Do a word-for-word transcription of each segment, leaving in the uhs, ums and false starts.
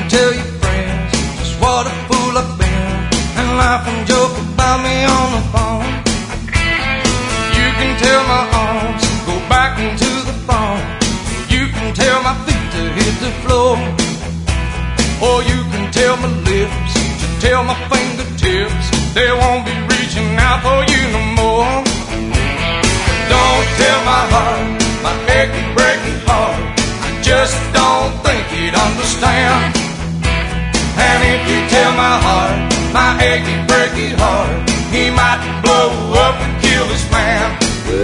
can tell your friends just what a fool I've been, and laugh and joke about me on the phone. You can tell my arms go back into the phone. You can tell my feet to hit the floor. Or you can tell my lips to tell my fingertips they won't be reaching out for you no more. Don't tell my heart, my achy, breaky heart, I just don't think he'd understand. And if you tell my heart, my achy, breaky heart, he might blow up and kill this man.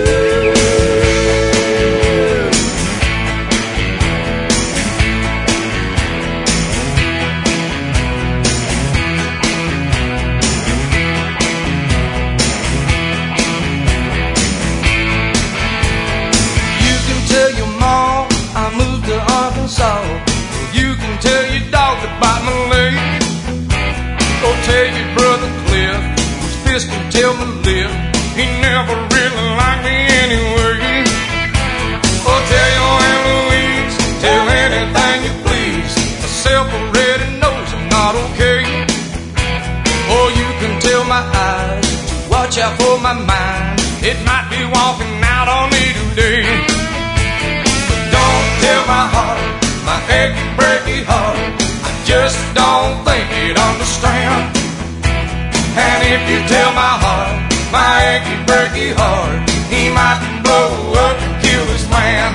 You can tell your dog to bite my leg. Go tell your brother Cliff, whose fist can tell my lip he never really liked me anyway. Or tell your Aunt Louise, tell anything you please, myself already knows I'm not okay. Or you can tell my eyes to watch out for my mind, it might be walking out on me today. But don't tell my heart, my achy, breaky heart, I just don't think he'd understand. And if you tell my heart, my achy, breaky heart, he might blow up and kill this man.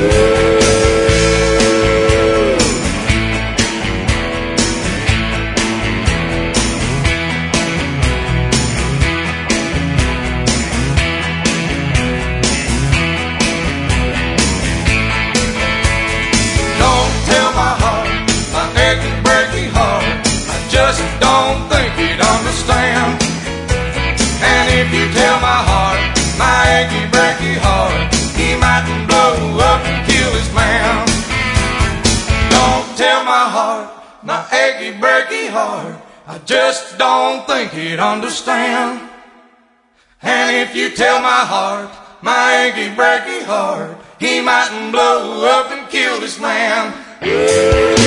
Just don't think he'd understand. And if you tell my heart, my achy, breaky heart, he might blow up and kill his man. Don't tell my heart, my achy, breaky heart, I just don't think he'd understand. And if you tell my heart, my achy, breaky heart, he might blow up and kill this man.